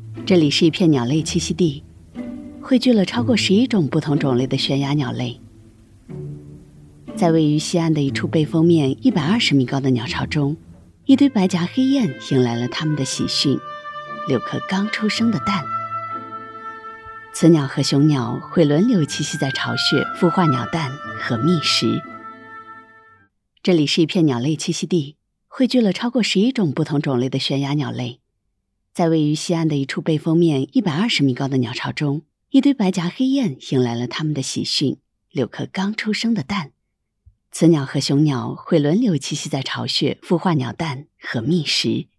这里是一片鸟类栖息地，汇聚了超过11种不同种类的悬崖鸟类。在位于西岸的一处被封面120米高的鸟巢中，一堆白颊黑雁迎来了它们的喜讯，6颗刚出生的蛋。雌鸟和雄鸟会轮流栖息在巢穴，孵化鸟蛋和觅食。这里是一片鸟类栖息地，汇聚了超过11种不同种类的悬崖鸟类。在位于西岸的一处被封面120米高的鸟巢中，一堆白颊黑雁迎来了它们的喜讯，6颗刚出生的蛋。雌鸟和雄鸟会轮流栖息在巢穴，孵化鸟蛋和觅食。